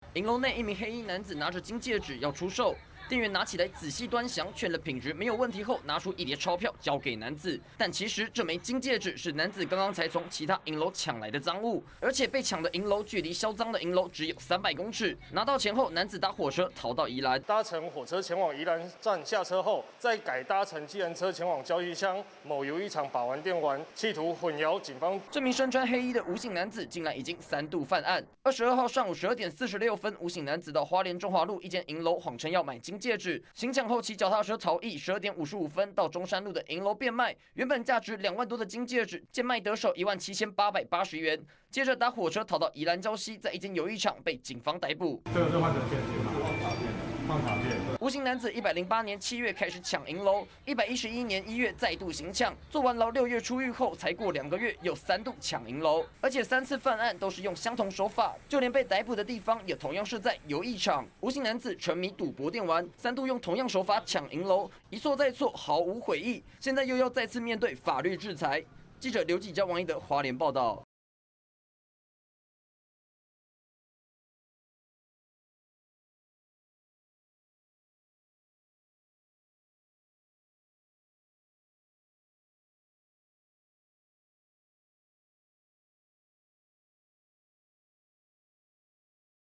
银楼内，一名黑衣男子拿着金戒指要出售，店员拿起来仔细端详，确认品质没有问题后，拿出一叠钞票交给男子。但其实这枚金戒指是男子刚刚才从其他银楼抢来的赃物，而且被抢的银楼距离销赃的银楼只有300公尺。拿到钱后，男子搭火车逃到宜兰， 搭乘火车前往宜兰站下车后，再改搭乘计程车前往交易乡某游艺场把玩电玩，企图混淆警方。 这名身穿黑衣的吴姓男子竟然已经3度犯案。22号上午12点46分，吴姓男子到花莲中华路一间银楼，谎称要买金戒指，行抢后骑脚踏车逃逸。12点55分到中山路的银楼变卖，原本价值2万多的金戒指，贱卖得手17880元。接着搭火车逃到宜兰礁溪，在一间游艺场被警方逮捕。 这个是换成现金吗？放卡片。 吴姓男子108年7月开始抢银楼，111年1月再度行抢，坐完牢6月出狱后，才过2个月又3度抢银楼，而且3次犯案都是用相同手法，就连被逮捕的地方也同样是在游艺场。吴姓男子沉迷赌博电玩，3度用同样手法抢银楼，一错再错，毫无悔意，现在又要再次面对法律制裁。记者刘继娇、王一德花莲报道。